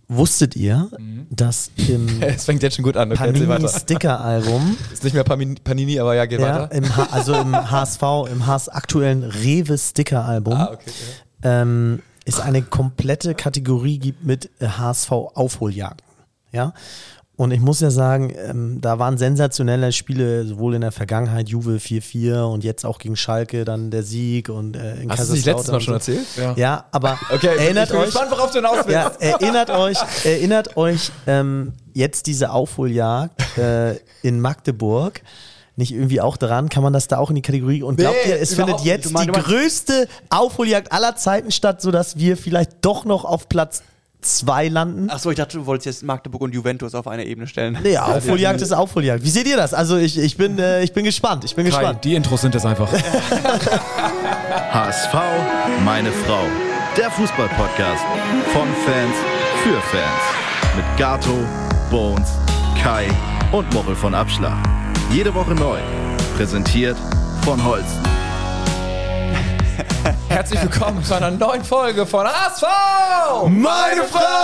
Wusstet ihr, dass im Es fängt jetzt schon gut an. Okay, Panini-Sticker-Album, ist nicht mehr Panini, aber ja, geht weiter. im aktuellen Rewe-Sticker-Album, es eine komplette Kategorie gibt mit HSV-Aufholjagden. Ja? Und ich muss ja sagen, da waren sensationelle Spiele, sowohl in der Vergangenheit, Juve 4-4 und jetzt auch gegen Schalke dann der Sieg und in Kaiserslautern. Hast du das letztes Mal schon erzählt? Ja, aber erinnert euch, gespannt, worauf du hinaus willst. Ja, erinnert euch jetzt diese Aufholjagd in Magdeburg nicht irgendwie auch daran? Kann man das da auch in die Kategorie? Und glaubt ihr, es findet jetzt die größte Aufholjagd aller Zeiten statt, sodass wir vielleicht doch noch auf Platz 2 landen? Achso, ich dachte, du wolltest jetzt Magdeburg und Juventus auf eine Ebene stellen. Nee, Aufholjagd ist Aufholjagd. Wie seht ihr das? Also ich bin gespannt. Ich bin gespannt. Die Intros sind das einfach. HSV, meine Frau. Der Fußball-Podcast von Fans für Fans. Mit Gato, Bones, Kai und Mochel von Abschlag. Jede Woche neu. Präsentiert von Holsten. Herzlich willkommen zu einer neuen Folge von HSV, meine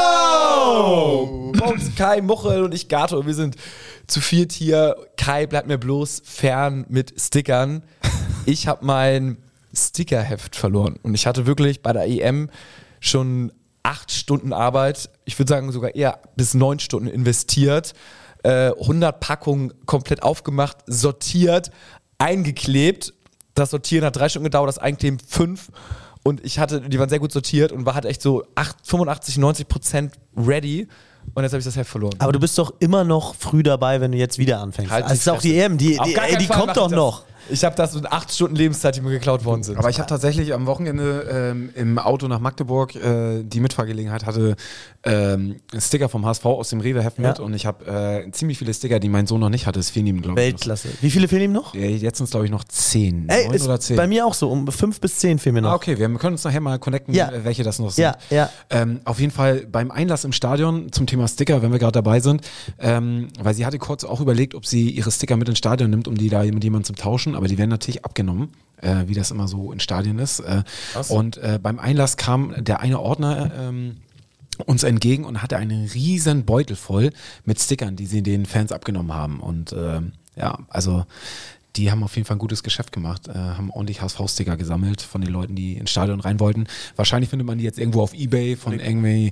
Frau! Bones, Kai, Mochel und ich, Gato. Wir sind zu viert hier. Kai bleibt mir bloß fern mit Stickern. Ich habe mein Stickerheft verloren. Und ich hatte wirklich bei der EM schon 8 Stunden Arbeit, ich würde sagen sogar eher bis 9 Stunden investiert, 100 Packungen komplett aufgemacht, sortiert, eingeklebt. Das Sortieren hat 3 Stunden gedauert, das Einkleben 5. Und die waren sehr gut sortiert und war halt echt so 85-90% ready. Und jetzt habe ich das Heft verloren. Aber du bist doch immer noch früh dabei, wenn du jetzt wieder anfängst. Halt, also ist auch die EM, die kommt doch noch. Ich habe das mit 8 Stunden Lebenszeit, die mir geklaut worden sind. Aber ich habe tatsächlich am Wochenende im Auto nach Magdeburg die Mitfahrgelegenheit, hatte Sticker vom HSV aus dem Rewe-Heft mit und ich habe ziemlich viele Sticker, die mein Sohn noch nicht hatte. Es fehlen ihm, glaube ich. Weltklasse. Wie viele fehlen ihm noch? Jetzt sind es, glaube ich, noch 10. 9 oder 10. Bei mir auch so, um 5 bis 10 fehlen mir noch. Okay, wir können uns nachher mal connecten, welche das noch sind. Ja. Auf jeden Fall beim Einlass im Stadion zum Thema Sticker, wenn wir gerade dabei sind, weil sie hatte kurz auch überlegt, ob sie ihre Sticker mit ins Stadion nimmt, um die da mit jemandem zu tauschen, aber die werden natürlich abgenommen, wie das immer so in Stadien ist. Und beim Einlass kam der eine Ordner uns entgegen und hatte einen riesen Beutel voll mit Stickern, die sie den Fans abgenommen haben. Und also die haben auf jeden Fall ein gutes Geschäft gemacht, haben ordentlich HSV-Sticker gesammelt von den Leuten, die ins Stadion rein wollten. Wahrscheinlich findet man die jetzt irgendwo auf Ebay von irgendwie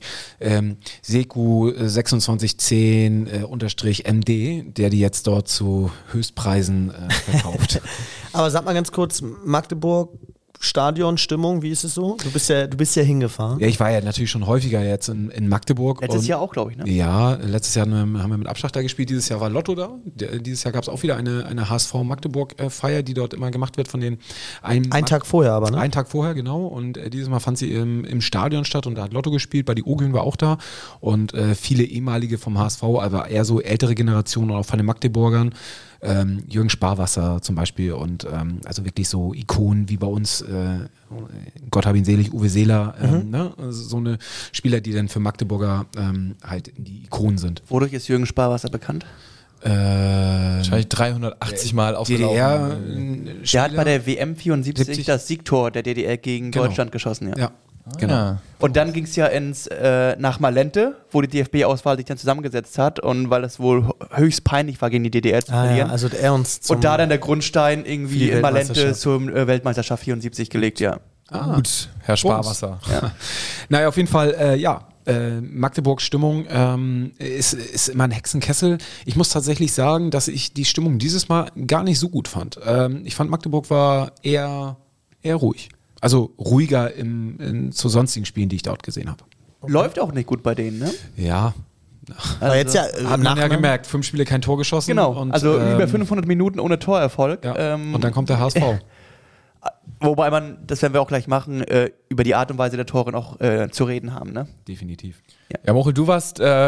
Seku 2610 _MD, der die jetzt dort zu Höchstpreisen verkauft. Aber sag mal ganz kurz, Magdeburg, Stadionstimmung, wie ist es so? Du bist ja hingefahren. Ja, ich war ja natürlich schon häufiger jetzt in Magdeburg. Letztes Jahr auch, glaube ich, ne? Ja, letztes Jahr haben wir mit Abschlag da gespielt, dieses Jahr war Lotto da. Dieses Jahr gab es auch wieder eine HSV-Magdeburg-Feier, die dort immer gemacht wird von den... Einen Tag vorher aber, ne? Einen Tag vorher, genau. Und dieses Mal fand sie im Stadion statt und da hat Lotto gespielt, bei die Ogün war auch da und viele ehemalige vom HSV, aber eher so ältere Generationen und auch von den Magdeburgern. Jürgen Sparwasser zum Beispiel und also wirklich so Ikonen wie bei uns, Gott hab ihn selig, Uwe Seeler, ne? Also so eine Spieler, die dann für Magdeburger halt die Ikonen sind. Wodurch ist Jürgen Sparwasser bekannt? Wahrscheinlich 380 Mal aufgelaufen. DDR. Der hat bei der WM 74 das Siegtor der DDR gegen Deutschland geschossen, ja. Genau. Ja. Und dann ging es ja nach Malente, wo die DFB-Auswahl sich dann zusammengesetzt hat und weil es wohl höchst peinlich war, gegen die DDR zu verlieren. Also er uns und da dann der Grundstein irgendwie in Malente zur Weltmeisterschaft 74 gelegt, ja. Gut, Herr Sparwasser. Ja. Naja, auf jeden Fall, Magdeburgs Stimmung ist immer ein Hexenkessel. Ich muss tatsächlich sagen, dass ich die Stimmung dieses Mal gar nicht so gut fand. Ich fand, Magdeburg war eher ruhig. Also ruhiger zu sonstigen Spielen, die ich dort gesehen habe. Läuft auch nicht gut bei denen, ne? Ja. Aber jetzt ja, hat man ja gemerkt, 5 Spiele kein Tor geschossen. Genau, und, also über 500 Minuten ohne Torerfolg. Ja. Und dann kommt der HSV. Wobei das werden wir auch gleich machen, über die Art und Weise der Tore noch zu reden haben, ne? Definitiv. Ja, Mochel, du warst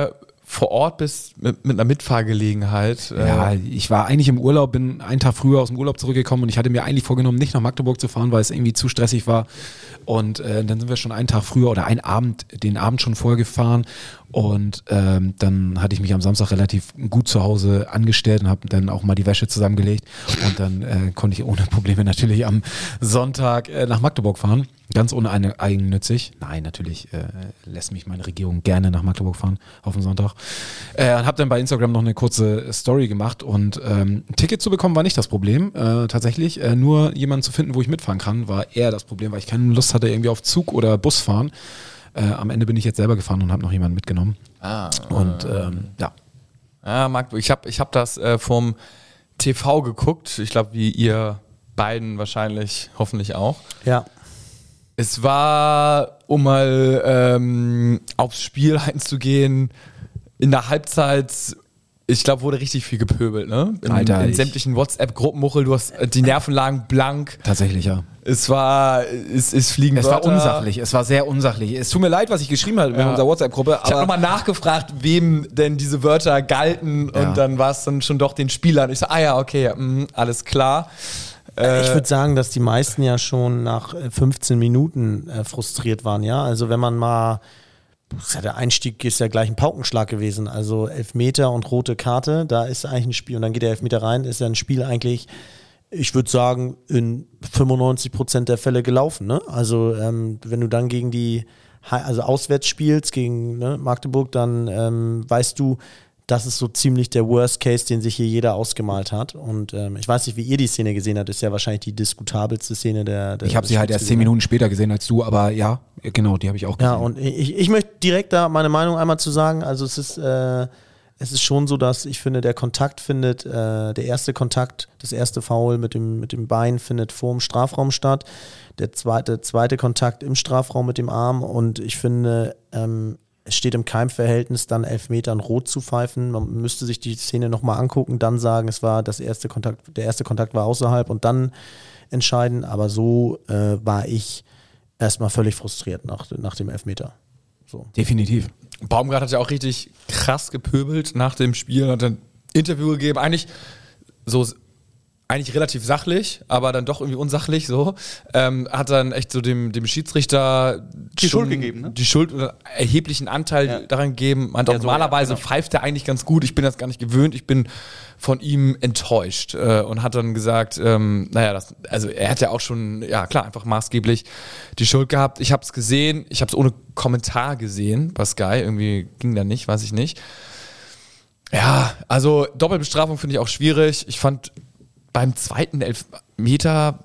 vor Ort bist mit einer Mitfahrgelegenheit. Ja, ich war eigentlich im Urlaub, bin einen Tag früher aus dem Urlaub zurückgekommen und ich hatte mir eigentlich vorgenommen, nicht nach Magdeburg zu fahren, weil es irgendwie zu stressig war. Und dann sind wir schon einen Tag früher oder den Abend schon vorher gefahren. Und dann hatte ich mich am Samstag relativ gut zu Hause angestellt und habe dann auch mal die Wäsche zusammengelegt. Und dann konnte ich ohne Probleme natürlich am Sonntag nach Magdeburg fahren. Ganz uneigennützig. Nein, natürlich lässt mich meine Regierung gerne nach Magdeburg fahren auf den Sonntag. Und habe dann bei Instagram noch eine kurze Story gemacht. Und ein Ticket zu bekommen war nicht das Problem. Tatsächlich, nur jemanden zu finden, wo ich mitfahren kann, war eher das Problem, weil ich keine Lust hatte, irgendwie auf Zug oder Bus fahren. Am Ende bin ich jetzt selber gefahren und habe noch jemanden mitgenommen. Und ja. Ja, Magdeburg. Ich hab das vom TV geguckt. Ich glaube, wie ihr beiden wahrscheinlich, hoffentlich auch. Ja. Es war, um mal aufs Spiel einzugehen, in der Halbzeit, ich glaube, wurde richtig viel gepöbelt, ne? In sämtlichen WhatsApp-Gruppen, Muchel, du hast die Nerven lagen blank. Tatsächlich, ja. Es war unsachlich, es war sehr unsachlich. Es tut mir leid, was ich geschrieben habe in unserer WhatsApp-Gruppe. Ich habe nochmal nachgefragt, wem denn diese Wörter galten und dann war es dann schon doch den Spielern. Ich so, okay, alles klar. Ich würde sagen, dass die meisten ja schon nach 15 Minuten frustriert waren, ja. Also wenn man mal, der Einstieg ist ja gleich ein Paukenschlag gewesen, also Elfmeter und rote Karte, da ist eigentlich ein Spiel und dann geht der Elfmeter rein, ist ja ein Spiel eigentlich, ich würde sagen, in 95% der Fälle gelaufen, ne? Also wenn du dann gegen auswärts spielst, gegen Magdeburg, dann weißt du, das ist so ziemlich der Worst Case, den sich hier jeder ausgemalt hat. Und ich weiß nicht, wie ihr die Szene gesehen habt. Ist ja wahrscheinlich die diskutabelste Szene der Ich habe sie halt erst 10 Minuten später gesehen als du, aber ja, genau, die habe ich auch gesehen. Ja, und ich möchte direkt da meine Meinung einmal zu sagen. Also es ist schon so, dass ich finde, der Kontakt findet, der erste Kontakt, das erste Foul mit dem Bein findet vor dem Strafraum statt. Der zweite Kontakt im Strafraum mit dem Arm. Und ich finde, es steht im Keimverhältnis, dann Elfmetern rot zu pfeifen. Man müsste sich die Szene nochmal angucken, dann sagen, es war der erste Kontakt war außerhalb und dann entscheiden. Aber so war ich erstmal völlig frustriert nach dem Elfmeter. So. Definitiv. Baumgart hat ja auch richtig krass gepöbelt nach dem Spiel, hat ein Interview gegeben, eigentlich relativ sachlich, aber dann doch irgendwie unsachlich so. Hat dann echt so dem Schiedsrichter die Schuld gegeben, ne? Die Schuld oder erheblichen Anteil daran gegeben. Normalerweise pfeift er eigentlich ganz gut, ich bin das gar nicht gewöhnt, ich bin von ihm enttäuscht und hat dann gesagt, er hat ja auch schon, ja klar, einfach maßgeblich die Schuld gehabt. Ich habe es gesehen, ich habe es ohne Kommentar gesehen bei Sky, irgendwie ging da nicht, weiß ich nicht. Ja, also Doppelbestrafung finde ich auch schwierig. Ich fand beim zweiten Elfmeter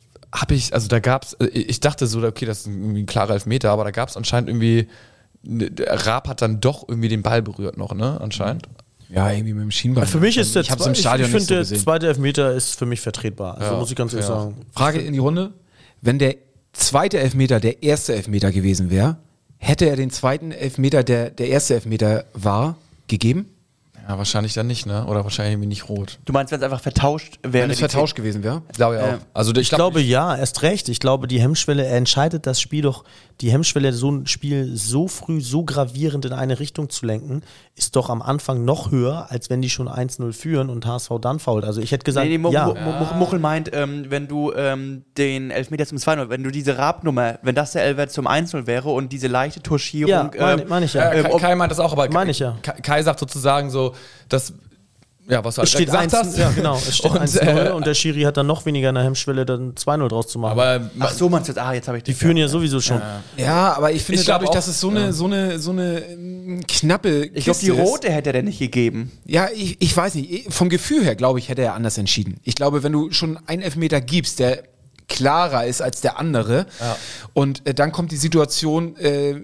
ich dachte so, okay, das ist irgendwie ein klarer Elfmeter, aber da gab es anscheinend irgendwie, Raab hat dann doch irgendwie den Ball berührt noch, ne, anscheinend. Ja, irgendwie mit dem Schienbein. Für mich ist ich finde, der zweite Elfmeter ist für mich vertretbar, also muss ich ganz ehrlich sagen. Frage in die Runde, wenn der zweite Elfmeter der erste Elfmeter gewesen wäre, hätte er den zweiten Elfmeter, der erste Elfmeter war, gegeben? Ja, wahrscheinlich dann nicht, ne? Oder wahrscheinlich irgendwie nicht rot. Du meinst, wenn es einfach vertauscht wäre? Wenn es vertauscht gewesen wäre? Glaube ich auch. Also ich glaube ja, erst recht. Ich glaube, die Hemmschwelle, er entscheidet das Spiel doch, die Hemmschwelle, so ein Spiel so früh, so gravierend in eine Richtung zu lenken, ist doch am Anfang noch höher, als wenn die schon 1-0 führen und HSV dann fault. Also ich hätte gesagt, Muchel meint, wenn du den Elfmeter zum 2-0, wenn du diese Raab-Nummer, wenn das der Elfer zum 1-0 wäre und diese leichte Touchierung. Ja, meine ich ja. Kai meint das auch, aber meine ich ja. Kai sagt sozusagen so, dass, ja, was du halt gesagt hast. Ja, genau. Es steht 1-0 und der Schiri hat dann noch weniger in der Hemmschwelle, dann 2-0 draus zu machen. Aber ach so, meinst du jetzt, jetzt habe ich die führen ja sowieso schon. Ja, aber ich finde dadurch, dass es so eine knappe Kiste ich glaube, die rote hätte er denn nicht gegeben. Ja, ich weiß nicht. Vom Gefühl her, glaube ich, hätte er anders entschieden. Ich glaube, wenn du schon einen Elfmeter gibst, der klarer ist als der andere und dann kommt die Situation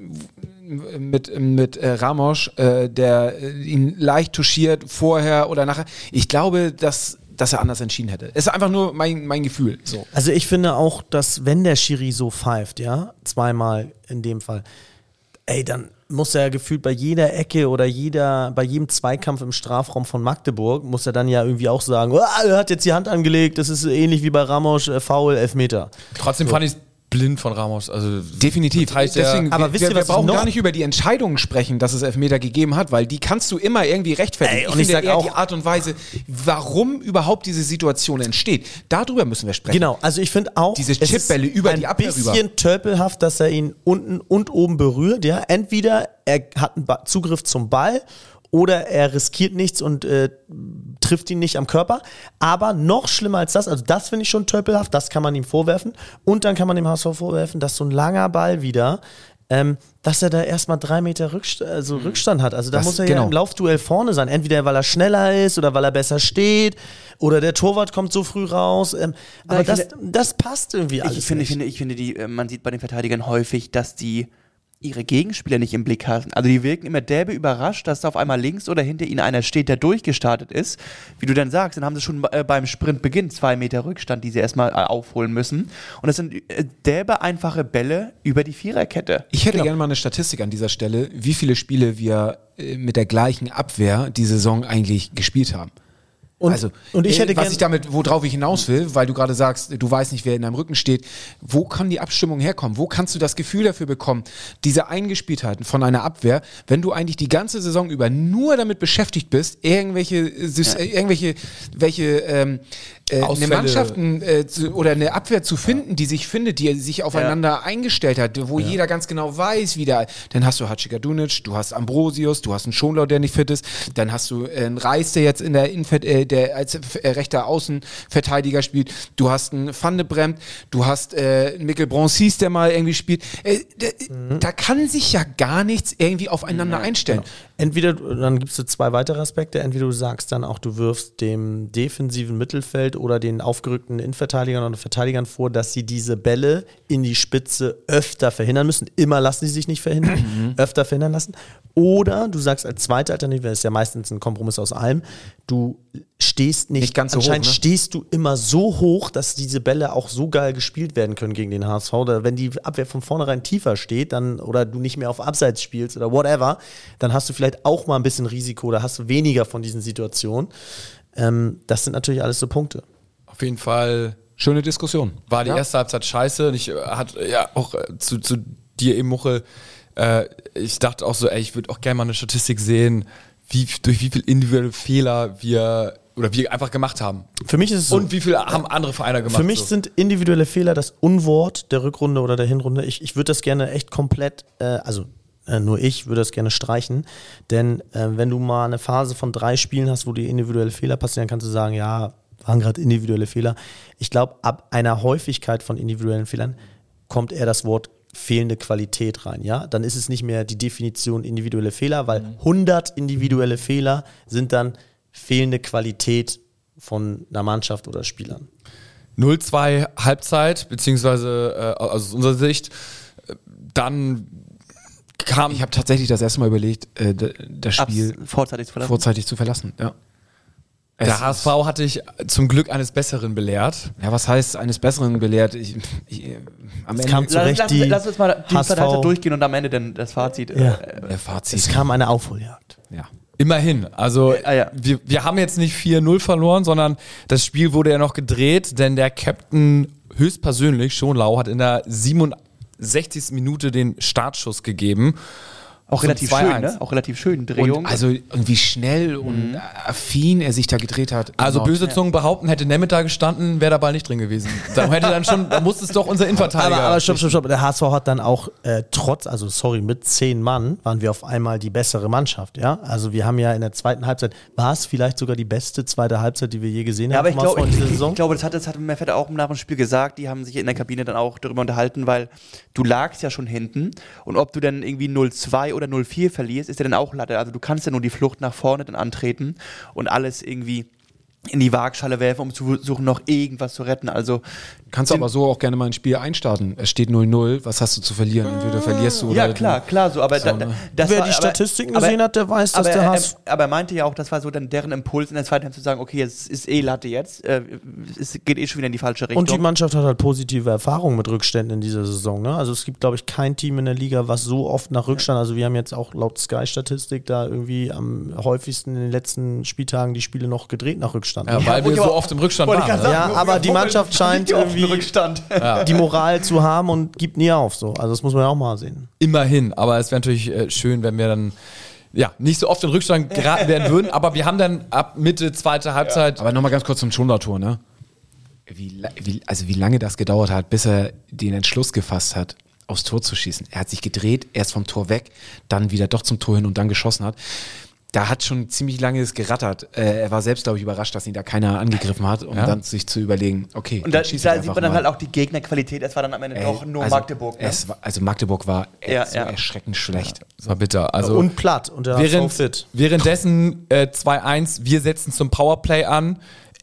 mit Ramos, der ihn leicht touchiert vorher oder nachher. Ich glaube, dass er anders entschieden hätte. Es ist einfach nur mein Gefühl. So. Also ich finde auch, dass wenn der Schiri so pfeift, ja, zweimal in dem Fall, dann muss er gefühlt bei jeder Ecke oder bei jedem Zweikampf im Strafraum von Magdeburg, muss er dann ja irgendwie auch sagen, er hat jetzt die Hand angelegt, das ist ähnlich wie bei Ramos, Foul, Elfmeter. Trotzdem fand ich blind von Ramos. Also definitiv. Deswegen, aber wisst ihr, wir was brauchen noch gar nicht über die Entscheidungen sprechen, dass es Elfmeter gegeben hat, weil die kannst du immer irgendwie rechtfertigen. Und ich sag eher auch die Art und Weise, warum überhaupt diese Situation entsteht. Darüber müssen wir sprechen. Genau, also ich finde auch, diese Chipbälle über die Abwehr rüber. Ein bisschen tölpelhaft, dass er ihn unten und oben berührt. Ja, entweder er hat einen Zugriff zum Ball oder er riskiert nichts und trifft ihn nicht am Körper. Aber noch schlimmer als das, also das finde ich schon tölpelhaft, das kann man ihm vorwerfen. Und dann kann man dem HSV vorwerfen, dass so ein langer Ball wieder, dass er da erstmal 3 Meter Rückstand hat. Also da muss er ja im Laufduell vorne sein. Entweder weil er schneller ist oder weil er besser steht oder der Torwart kommt so früh raus. Aber das passt irgendwie alles. Ich finde, man sieht bei den Verteidigern häufig, dass die ihre Gegenspieler nicht im Blick haben. Also die wirken immer derbe überrascht, dass da auf einmal links oder hinter ihnen einer steht, der durchgestartet ist. Wie du dann sagst, dann haben sie schon beim Sprintbeginn 2 Meter Rückstand, die sie erstmal aufholen müssen. Und das sind derbe einfache Bälle über die Viererkette. Ich hätte gerne mal eine Statistik an dieser Stelle, wie viele Spiele wir mit der gleichen Abwehr die Saison eigentlich gespielt haben. Und ich hätte worauf ich hinaus will, weil du gerade sagst, du weißt nicht, wer in deinem Rücken steht, wo kann die Abstimmung herkommen? Wo kannst du das Gefühl dafür bekommen, diese Eingespieltheiten von einer Abwehr, wenn du eigentlich die ganze Saison über nur damit beschäftigt bist, eine Mannschaft oder eine Abwehr zu finden, die sich aufeinander eingestellt hat, wo jeder ganz genau weiß, dann hast du Hacikadunic, du hast Ambrosius, du hast einen Schonlau, der nicht fit ist, dann hast du einen Reis, der jetzt in der als rechter Außenverteidiger spielt, du hast einen Van de Bremt, du hast einen Mikkel Bronsis, der mal irgendwie spielt. Da kann sich ja gar nichts irgendwie aufeinander einstellen. Genau. Entweder, dann gibst du 2 weitere Aspekte, entweder du sagst dann auch, du wirfst dem defensiven Mittelfeld oder den aufgerückten Innenverteidigern oder Verteidigern vor, dass sie diese Bälle in die Spitze öfter verhindern müssen. Immer lassen sie sich nicht verhindern, öfter verhindern lassen. Oder du sagst als zweite Alternative, das ist ja meistens ein Kompromiss aus allem, du stehst nicht ganz so anscheinend hoch, ne? Stehst du immer so hoch, dass diese Bälle auch so geil gespielt werden können gegen den HSV. Oder wenn die Abwehr von vornherein tiefer steht, dann oder du nicht mehr auf Abseits spielst oder whatever, dann hast du vielleicht auch mal ein bisschen Risiko oder hast du weniger von diesen Situationen. Das sind natürlich alles so Punkte. Auf jeden Fall schöne Diskussion. War die erste Halbzeit scheiße. Und ich hatte ja auch zu dir eben, Muchel, ich dachte auch so, ich würde auch gerne mal eine Statistik sehen, durch wie viel individuelle Fehler wir einfach gemacht haben. Für mich ist es so. Und wie viel haben andere Vereine gemacht? Für mich sind individuelle Fehler das Unwort der Rückrunde oder der Hinrunde. Ich würde das gerne echt komplett, nur ich würde das gerne streichen, denn wenn du mal eine Phase von 3 Spielen hast, wo die individuelle Fehler passieren, kannst du sagen, ja, waren gerade individuelle Fehler. Ich glaube, ab einer Häufigkeit von individuellen Fehlern kommt eher das Wort fehlende Qualität rein, ja? Dann ist es nicht mehr die Definition individuelle Fehler, weil 100 individuelle Fehler sind dann fehlende Qualität von einer Mannschaft oder Spielern. 0-2 Halbzeit, beziehungsweise aus unserer Sicht, dann kam... Ich habe tatsächlich das erste Mal überlegt, das Spiel vorzeitig zu verlassen. Ja. Der HSV hatte ich zum Glück eines Besseren belehrt. Ja, was heißt eines Besseren belehrt? Am Ende kam zurecht lass uns mal die HSV durchgehen und am Ende dann das Fazit. Der Fazit. Es kam eine Aufholjagd. Ja. Immerhin. Also wir haben jetzt nicht 4-0 verloren, sondern das Spiel wurde ja noch gedreht, denn der Captain höchstpersönlich, Schonlau, hat in der 67. Minute den Startschuss gegeben. Auch relativ schön, ne? Auch relativ schön, Drehung. Und wie schnell und affin er sich da gedreht hat. Also böse Zungen behaupten, hätte Nemeth da gestanden, wäre der Ball nicht drin gewesen. Da musste es doch unser Innenverteidiger. Aber stopp. Der HSV hat dann auch mit 10 Mann waren wir auf einmal die bessere Mannschaft, ja? Also wir haben ja in der zweiten Halbzeit, war es vielleicht sogar die beste zweite Halbzeit, die wir je gesehen haben. Aber ich glaube, das hat Meffert auch nach dem Spiel gesagt, die haben sich in der Kabine dann auch darüber unterhalten, weil du lagst ja schon hinten und ob du dann irgendwie 0-2 oder 0-4 verlierst, ist ja dann auch Latte. Also du kannst ja nur die Flucht nach vorne dann antreten und alles irgendwie in die Waagschale werfen, um zu versuchen, noch irgendwas zu retten. Also kannst du aber so auch gerne mal ein Spiel einstarten. Es steht 0-0, was hast du zu verlieren? Entweder verlierst du oder... Ja, klar, so, aber wer die Statistiken gesehen hat, der weiß, dass der HSV... Aber er meinte ja auch, das war so dann deren Impuls in der zweiten Halbzeit zu sagen, okay, es ist Latte jetzt, es geht schon wieder in die falsche Richtung. Und die Mannschaft hat halt positive Erfahrungen mit Rückständen in dieser Saison, ne? Also es gibt, glaube ich, kein Team in der Liga, was so oft nach Rückstand, also wir haben jetzt auch laut Sky-Statistik da irgendwie am häufigsten in den letzten Spieltagen die Spiele noch gedreht nach Rückstand. Rückstand. Ja, weil wir so oft im Rückstand wollte ich waren. gerade Ne? sagen, Ja, aber die Mannschaft scheint irgendwie Rückstand. die Moral zu haben und gibt nie auf. So. Also das muss man ja auch mal sehen. Immerhin, aber es wäre natürlich schön, wenn wir dann nicht so oft in Rückstand geraten werden würden, aber wir haben dann ab Mitte, zweite Halbzeit. Aber nochmal ganz kurz zum Schondertor, ne? Wie lange das gedauert hat, bis er den Entschluss gefasst hat, aufs Tor zu schießen. Er hat sich gedreht, erst vom Tor weg, dann wieder doch zum Tor hin und dann geschossen hat. Da hat schon ziemlich lange es gerattert. Er war selbst, glaube ich, überrascht, dass ihn da keiner angegriffen hat, um dann sich zu überlegen, okay, Und da schießt sieht man dann halt auch die Gegnerqualität. Es war dann am Ende doch nur Magdeburg. Ne? Magdeburg war erschreckend schlecht. Das war bitter. Also Und platt und der HSV fit. Währenddessen 2-1, wir setzen zum Powerplay an.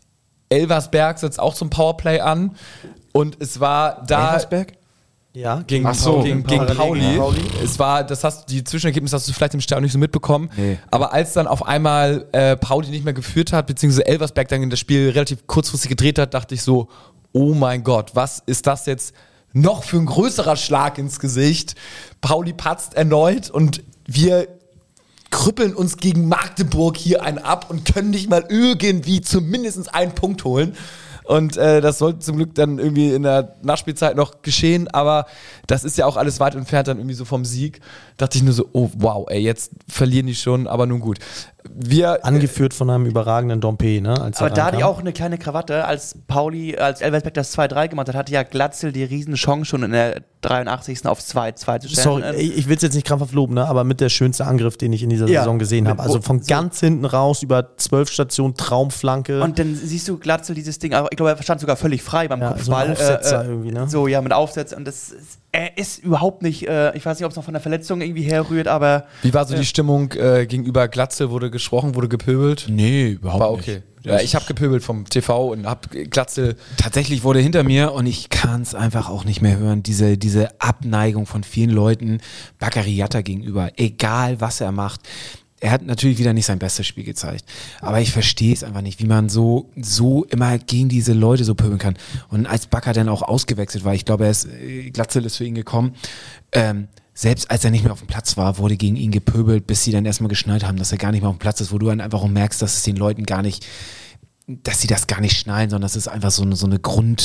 Elversberg setzt auch zum Powerplay an. Und es war da. Elversberg? Ja, Gegen Pauli. Es war, die Zwischenergebnisse hast du vielleicht im Stadion nicht so mitbekommen. Nee. Aber als dann auf einmal Pauli nicht mehr geführt hat, beziehungsweise Elversberg dann das Spiel relativ kurzfristig gedreht hat, dachte ich so, oh mein Gott, was ist das jetzt noch für ein größerer Schlag ins Gesicht? Pauli patzt erneut und wir krüppeln uns gegen Magdeburg hier einen ab und können nicht mal irgendwie zumindest einen Punkt holen. Und das sollte zum Glück dann irgendwie in der Nachspielzeit noch geschehen, aber das ist ja auch alles weit entfernt dann irgendwie so vom Sieg. Dachte ich nur so, oh wow, ey, jetzt verlieren die schon, aber nun gut. Angeführt von einem überragenden Dompe, ne? Aber da hatte ich auch eine kleine Krawatte, als Elversberg das 2-3 gemacht hat, hatte ja Glatzel die Riesenchance schon in der 83. aufs 2-2 zu stellen. Sorry, ich will es jetzt nicht krampfhaft loben, ne? Aber mit der schönste Angriff, den ich in dieser Saison gesehen habe. Also von ganz hinten raus über 12 Stationen, Traumflanke. Und dann siehst du Glatzel dieses Ding, aber ich glaube, er stand sogar völlig frei beim Kopfball. So ein Aufsetzer irgendwie, ne? So, ja, mit Aufsetzer. Und er ist überhaupt nicht, ich weiß nicht, ob es noch von der Verletzung irgendwie herrührt, aber... Wie war so die Stimmung gegenüber Glatzel? Wurde gesprochen, wurde gepöbelt? Nee, überhaupt war okay. nicht. Ja, ich habe gepöbelt vom TV und hab Glatzel. Tatsächlich wurde hinter mir, und ich kann es einfach auch nicht mehr hören, diese Abneigung von vielen Leuten Bakary Yatta gegenüber, egal was er macht. Er hat natürlich wieder nicht sein bestes Spiel gezeigt. Aber ich verstehe es einfach nicht, wie man so immer gegen diese Leute so pöbeln kann. Und als Bakker dann auch ausgewechselt war, ich glaube, Glatzel ist für ihn gekommen, selbst als er nicht mehr auf dem Platz war, wurde gegen ihn gepöbelt, bis sie dann erstmal geschnallt haben, dass er gar nicht mehr auf dem Platz ist, wo du dann einfach auch merkst, dass es den Leuten gar nicht, dass sie das gar nicht schnallen, sondern das ist einfach so eine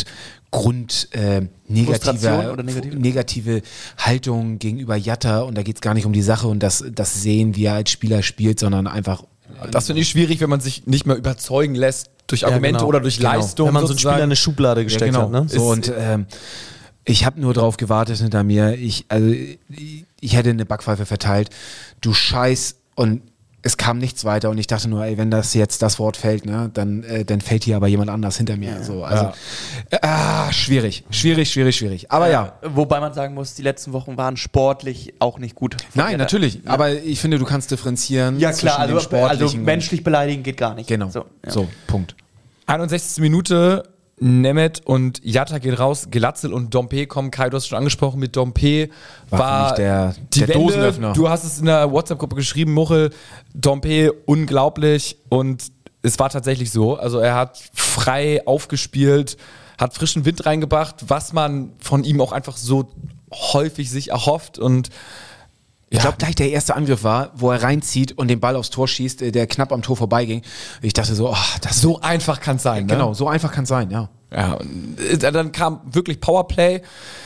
negative Haltung gegenüber Yatta, und da geht es gar nicht um die Sache und das Sehen, wie er als Spieler spielt, sondern einfach... Das finde ich schwierig, wenn man sich nicht mehr überzeugen lässt durch Argumente oder durch Leistung. Wenn man so einen Spieler in eine Schublade gesteckt hat. Ne? So, und ich habe nur drauf gewartet hinter mir. Ich hätte eine Backpfeife verteilt. Du Scheiß. Und es kam nichts weiter. Und ich dachte nur, ey, wenn das jetzt das Wort fällt, ne, dann fällt hier aber jemand anders hinter mir. Ja. So, also, schwierig. Aber ja. Wobei man sagen muss, die letzten Wochen waren sportlich auch nicht gut. Nein, natürlich. Ja. Aber ich finde, du kannst differenzieren. Ja, klar. Also menschlich beleidigen geht gar nicht. Genau. So, Punkt. 61. Minute. Nemeth und Yatta geht raus, Glatzel und Dompe kommen. Kai, du hast es schon angesprochen, mit Dompe war der Wende. Dosenöffner. Du hast es in der WhatsApp-Gruppe geschrieben, Muchel, Dompe unglaublich, und es war tatsächlich so. Also er hat frei aufgespielt, hat frischen Wind reingebracht, was man von ihm auch einfach so häufig sich erhofft, und ich glaube, gleich der erste Angriff war, wo er reinzieht und den Ball aufs Tor schießt, der knapp am Tor vorbeiging. Ich dachte so, so einfach kann es sein. Ne? Genau, so einfach kann es sein, ja. Ja, und dann kam wirklich Powerplay.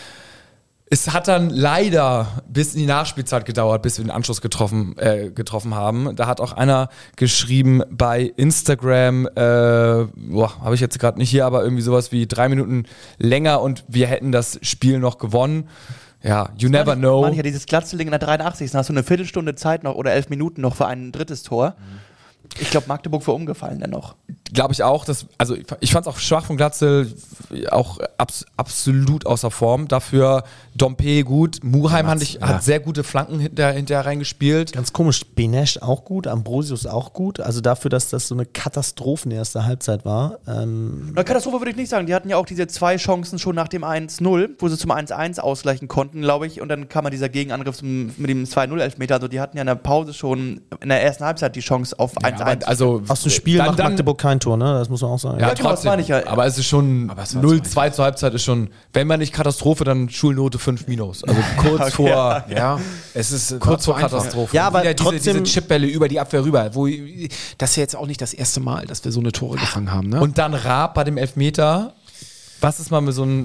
Es hat dann leider bis in die Nachspielzeit gedauert, bis wir den Anschluss getroffen haben. Da hat auch einer geschrieben bei Instagram, habe ich jetzt gerade nicht hier, aber irgendwie sowas wie 3 Minuten länger und wir hätten das Spiel noch gewonnen. Ja, you never know. Manchmal dieses Glatzeling in der 83. Dann hast du eine Viertelstunde Zeit noch oder 11 Minuten noch für ein drittes Tor. Ich glaube, Magdeburg war umgefallen dann noch. Glaube ich auch. Ich fand es auch schwach von Glatzel, auch absolut außer Form. Dafür Dompe gut. Muheim hat sehr gute Flanken hinterher reingespielt. Ganz komisch. Benesch auch gut, Ambrosius auch gut. Also dafür, dass das so eine Katastrophen erste Halbzeit war. Na, Katastrophe würde ich nicht sagen. Die hatten ja auch diese 2 Chancen schon nach dem 1-0, wo sie zum 1-1 ausgleichen konnten, glaube ich. Und dann kam dieser Gegenangriff mit dem 2-0-Elfmeter. Also die hatten ja in der Pause schon in der ersten Halbzeit die Chance auf 1-1. Also aus dem Spiel macht Magdeburg kein Eigentor, ne? Das muss man auch sagen. Ja, genau, das meine ich ja. Aber es ist schon Aber es war 0-2 zur Halbzeit ist schon, wenn man nicht Katastrophe, dann Schulnote 5-. Also kurz vor Ja, es ist kurz vor einfach. Katastrophe. Ja, aber Wieder trotzdem. diese Chipbälle über die Abwehr rüber. Das ist ja jetzt auch nicht das erste Mal, dass wir so eine Tore gefangen haben. Ne? Und dann Raab bei dem Elfmeter. Was ist mal mit so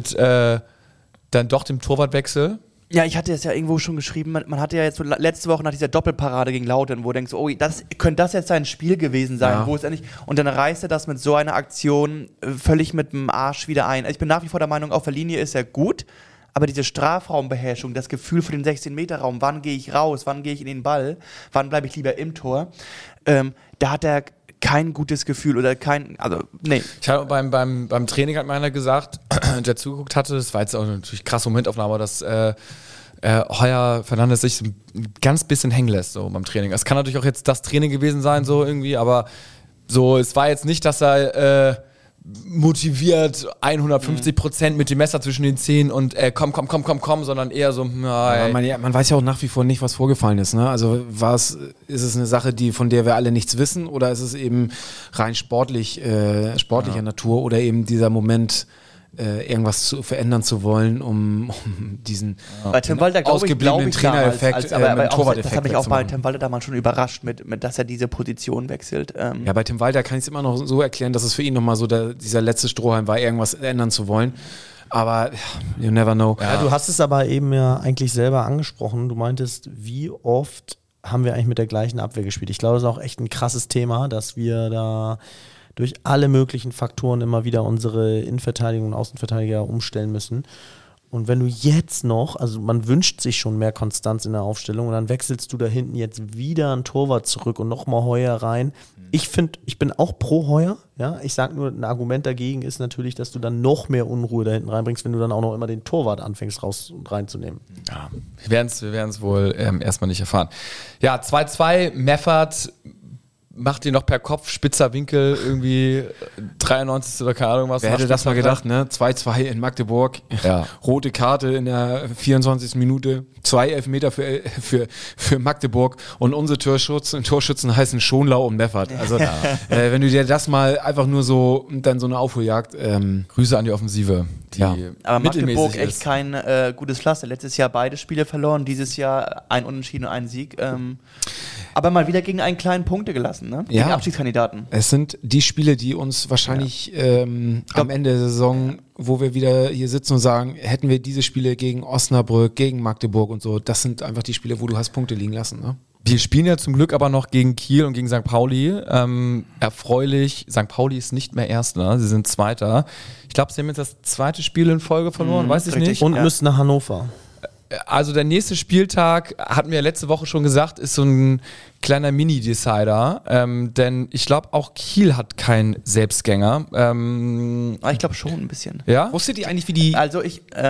dann doch dem Torwartwechsel? Ja, ich hatte es ja irgendwo schon geschrieben, man hatte ja jetzt so letzte Woche nach dieser Doppelparade gegen Lautern, wo du denkst, oh, könnte das jetzt sein Spiel gewesen sein, wo es endlich, und dann reißt er das mit so einer Aktion völlig mit dem Arsch wieder ein. Also ich bin nach wie vor der Meinung, auf der Linie ist er gut, aber diese Strafraumbeherrschung, das Gefühl für den 16-Meter-Raum, wann gehe ich raus, wann gehe ich in den Ball, wann bleibe ich lieber im Tor, da hat er kein gutes Gefühl oder nee. Ich habe beim Training hat mir einer gesagt, der zugeguckt hatte, das war jetzt auch natürlich krasse Momentaufnahme, dass Heuer Fernandes sich ein ganz bisschen hängen lässt so beim Training. Es kann natürlich auch jetzt das Training gewesen sein, so irgendwie, aber so, es war jetzt nicht, dass er motiviert 150% mit dem Messer zwischen den Zähnen und komm, sondern eher so, Aber man weiß ja auch nach wie vor nicht, was vorgefallen ist. Ne? Also ist es eine Sache, von der wir alle nichts wissen, oder ist es eben rein sportlicher Natur oder eben dieser Moment, irgendwas verändern zu wollen, um diesen bei Tim Walter ausgebliebenen Trainereffekt, Torwarteffekt. Das hat mich auch bei Tim Walter damals schon überrascht, mit dass er diese Position wechselt. Ja, bei Tim Walter kann ich es immer noch so erklären, dass es für ihn nochmal so dieser letzte Strohhalm war, irgendwas ändern zu wollen. Aber you never know. Ja, du hast es aber eben ja eigentlich selber angesprochen. Du meintest, wie oft haben wir eigentlich mit der gleichen Abwehr gespielt? Ich glaube, das ist auch echt ein krasses Thema, dass wir da durch alle möglichen Faktoren immer wieder unsere Innenverteidigung und Außenverteidiger umstellen müssen. Und wenn du jetzt noch, also man wünscht sich schon mehr Konstanz in der Aufstellung und dann wechselst du da hinten jetzt wieder ein Torwart zurück und nochmal Heuer rein. Ich bin auch pro Heuer, ja. Ich sag nur, ein Argument dagegen ist natürlich, dass du dann noch mehr Unruhe da hinten reinbringst, wenn du dann auch noch immer den Torwart anfängst raus und reinzunehmen. Ja, wir werden es wohl erstmal nicht erfahren. Ja, 2-2, Meffert macht die noch per Kopf, spitzer Winkel, irgendwie 93. oder keine Ahnung was. Wer hätte das mal gedacht, ne? 2-2 in Magdeburg, ja. Rote Karte in der 24. Minute, 2 Elfmeter für Magdeburg und unsere Torschützen heißen Schonlau und Meffert. Also wenn du dir das mal einfach nur so, dann so eine Aufholjagd. Grüße an die Offensive. Die aber Magdeburg ist. echt kein gutes Pflaster. Letztes Jahr beide Spiele verloren, dieses Jahr ein Unentschieden und ein Sieg. Aber mal wieder gegen einen kleinen Punkte gelassen, ne? Gegen Abschiedskandidaten. Es sind die Spiele, die uns wahrscheinlich am Ende der Saison, wo wir wieder hier sitzen und sagen, hätten wir diese Spiele gegen Osnabrück, gegen Magdeburg und so, das sind einfach die Spiele, wo du hast Punkte liegen lassen, ne? Wir spielen ja zum Glück aber noch gegen Kiel und gegen St. Pauli. Erfreulich, St. Pauli ist nicht mehr Erster, sie sind Zweiter. Ich glaube, sie haben jetzt das zweite Spiel in Folge verloren, weiß ich nicht. Und müssen nach Hannover. Also der nächste Spieltag, hatten wir letzte Woche schon gesagt, ist so ein kleiner Mini-Decider, denn ich glaube auch Kiel hat keinen Selbstgänger. Ich glaube schon ein bisschen. Ja? Wusstet ihr eigentlich, wie die... Also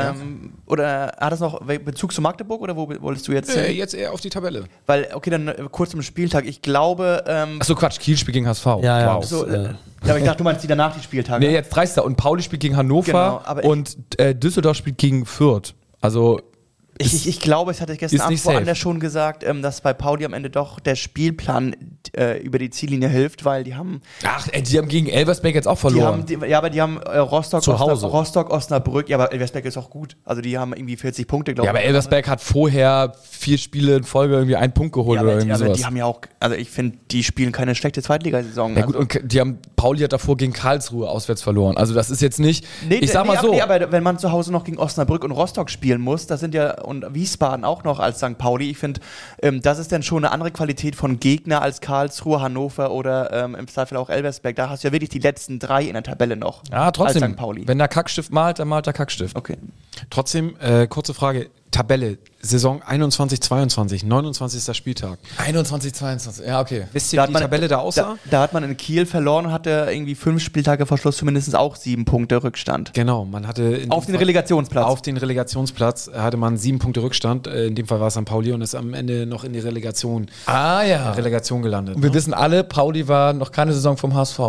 oder hat das noch Bezug zu Magdeburg oder wo wolltest du jetzt hin? Jetzt eher auf die Tabelle. Weil, okay, dann kurz zum Spieltag. Ich glaube... Achso, Quatsch, Kiel spielt gegen HSV. Ja, wow. So, ja, aber ich dachte, du meinst die danach die Spieltage. Nee, jetzt 30. Und Pauli spielt gegen Hannover Genau, aber und Düsseldorf spielt gegen Fürth. Also... Ich glaube, ich hatte gestern Abend safe. woanders schon gesagt, dass bei Pauli am Ende doch der Spielplan über die Ziellinie hilft, weil die haben... die haben gegen Elversberg jetzt auch verloren. Aber die haben Rostock, Zu Hause. Osnabrück, ja, aber Elversberg ist auch gut. Also die haben irgendwie 40 Punkte, glaube ich. Ja, aber Elversberg hat vorher 4 Spiele in Folge irgendwie einen Punkt geholt oder irgendwie sowas. Die haben ja auch, also ich finde, die spielen keine schlechte Zweitligasaison. Ja gut, und Pauli hat davor gegen Karlsruhe auswärts verloren. Also das ist jetzt nicht, ich sag mal so. Aber wenn man zu Hause noch gegen Osnabrück und Rostock spielen muss, das sind ja, und Wiesbaden auch noch als St. Pauli, ich finde, das ist dann schon eine andere Qualität von Gegner als Karlsruhe, Hannover oder im Zweifel auch Elversberg. Da hast du ja wirklich die letzten 3 in der Tabelle noch. Ja, trotzdem, als St. Pauli. Wenn der Kackstift malt, dann malt der Kackstift. Okay. Trotzdem, kurze Frage, Tabelle, Saison 21/22, 29. Spieltag. 21/22, ja okay. Wisst ihr, wie die Tabelle da aussah? Da hat man in Kiel verloren und hatte irgendwie 5 Spieltage vor Schluss zumindest auch 7 Punkte Rückstand. Genau, man hatte... Auf den Relegationsplatz. Auf den Relegationsplatz hatte man 7 Punkte Rückstand. In dem Fall war es St. Pauli und ist am Ende noch in die Relegation gelandet. Und wir wissen alle, Pauli war noch keine Saison vom HSV.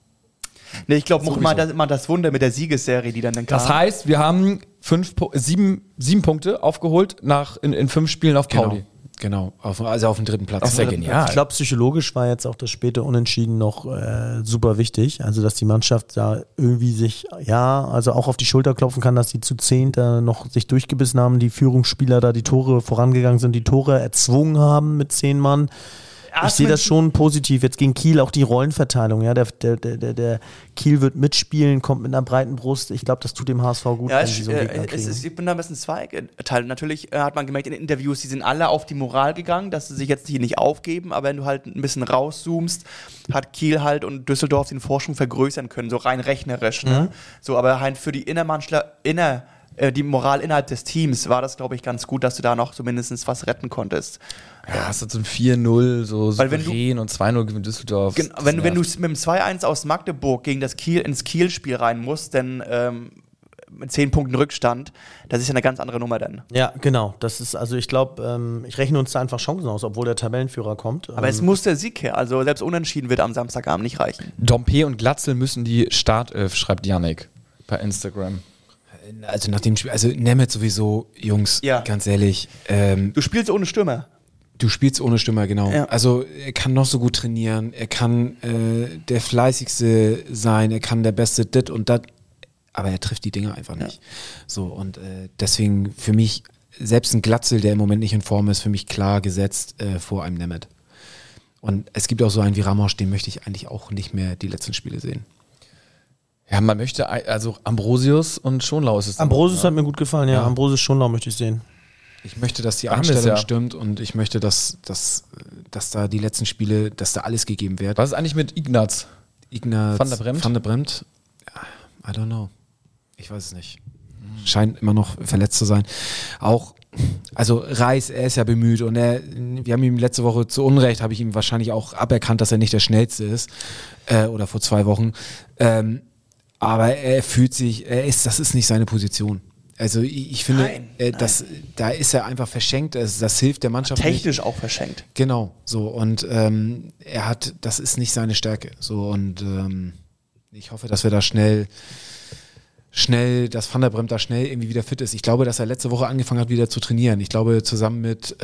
Nee, ich glaube, mal das Wunder mit der Siegesserie, die dann kam. Das heißt, wir haben 7 Punkte aufgeholt in 5 Spielen auf Pauli. Genau, also auf dem 3. Platz. Das ist ja genial. Ich glaube, psychologisch war jetzt auch das späte Unentschieden noch super wichtig. Also, dass die Mannschaft da irgendwie sich, also auch auf die Schulter klopfen kann, dass die zu 10 da noch sich durchgebissen haben, die Führungsspieler da die Tore vorangegangen sind, die Tore erzwungen haben mit 10 Mann. Ich sehe das schon positiv. Jetzt gegen Kiel auch die Rollenverteilung. Ja, der Kiel wird mitspielen, kommt mit einer breiten Brust. Ich glaube, das tut dem HSV gut, ja, wenn sie so einen Gegner kriegen. Ich bin da ein bisschen zweigeteilt. Natürlich hat man gemerkt in den Interviews, die sind alle auf die Moral gegangen, dass sie sich jetzt hier nicht aufgeben. Aber wenn du halt ein bisschen rauszoomst, hat Kiel halt und Düsseldorf den Vorsprung vergrößern können, so rein rechnerisch. Ne? So, aber halt für die die Moral innerhalb des Teams war das, glaube ich, ganz gut, dass du da noch zumindest was retten konntest. Ja, hast du so ein 4-0, so Weil wenn souverän und 2-0 gegen Düsseldorf. Wenn du mit dem 2-1 aus Magdeburg gegen das ins Kiel-Spiel rein musst, dann mit 10 Punkten Rückstand, das ist ja eine ganz andere Nummer dann. Ja, genau. Das ist, also ich glaube, ich rechne uns da einfach Chancen aus, obwohl der Tabellenführer kommt. Aber es muss der Sieg her, also selbst Unentschieden wird am Samstagabend nicht reichen. Dompe und Glatzel müssen die Startelf, schreibt Yannick bei Instagram. Also nach dem Spiel, also Nemeth sowieso, Jungs, ganz ehrlich. Du spielst ohne Stürmer. Du spielst ohne Stürmer, genau. Ja. Also er kann noch so gut trainieren, er kann der Fleißigste sein, er kann der Beste dit und dat, aber er trifft die Dinger einfach nicht. Ja. So, und deswegen für mich, selbst ein Glatzel, der im Moment nicht in Form ist, für mich klar gesetzt vor einem Nemeth. Und es gibt auch so einen wie Ramos, den möchte ich eigentlich auch nicht mehr die letzten Spiele sehen. Ja, man möchte, also Ambrosius und Schonlau ist es. Ambrosius hat mir gut gefallen, ja. Ambrosius, Schonlau möchte ich sehen. Ich möchte, dass die Einstellung stimmt und ich möchte, dass da die letzten Spiele, dass da alles gegeben wird. Was ist eigentlich mit Ignaz Van der Bremt? I don't know. Ich weiß es nicht. Scheint immer noch verletzt zu sein. Auch, also Reis, er ist ja bemüht und wir haben ihm letzte Woche zu Unrecht, habe ich ihm wahrscheinlich auch aberkannt, dass er nicht der Schnellste ist. Oder vor 2 Wochen. Aber er fühlt sich, das ist nicht seine Position. Also ich finde, da ist er einfach verschenkt, das hilft der Mannschaft technisch nicht. Auch verschenkt. Genau, so und das ist nicht seine Stärke. So und ich hoffe, dass wir da schnell, dass Van der Bremt da schnell irgendwie wieder fit ist. Ich glaube, dass er letzte Woche angefangen hat, wieder zu trainieren. Ich glaube, zusammen